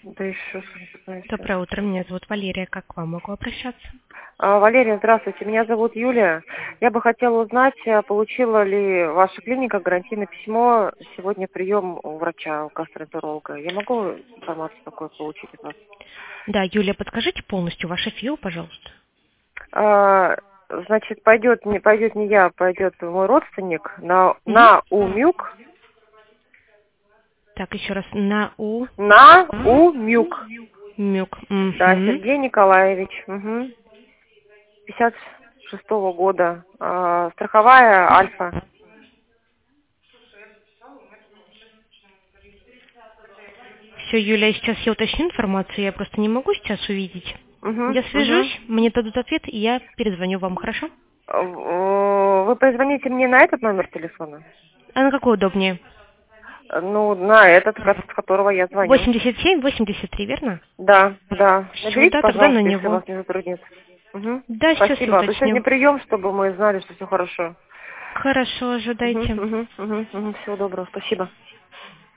Да еще что-нибудь. Доброе утро, меня зовут Валерия. Как к вам могу обращаться? Валерия, здравствуйте. Меня зовут Юлия. Я бы хотела узнать, получила ли ваша клиника гарантийное письмо сегодня прием у врача, у гастроэнтеролога. Я могу информацию такую получить от вас? Да, Юлия, подскажите полностью ваше ФИО, пожалуйста. Значит, пойдет не я, пойдет мой родственник на УМЮК. Так, еще раз. НАУ. На УМЮК. МЮК. Да, Сергей Николаевич. 56-го года. Страховая Альфа. Все, Юлия, сейчас я уточню информацию, я просто не могу сейчас увидеть. Я Угу. свяжусь, мне дадут ответ, и я перезвоню вам, хорошо? Вы позвоните мне на этот номер телефона? А на какой удобнее? Ну, на этот, с которого я звоню. 87-83, верно? Да. Все, Наберите, да, тогда на пожалуйста, если него. вас не затруднит. Да, сейчас я Спасибо. Вы сегодня уточню. прием, чтобы мы знали, что все хорошо. Хорошо, ожидайте. Всего доброго. Спасибо.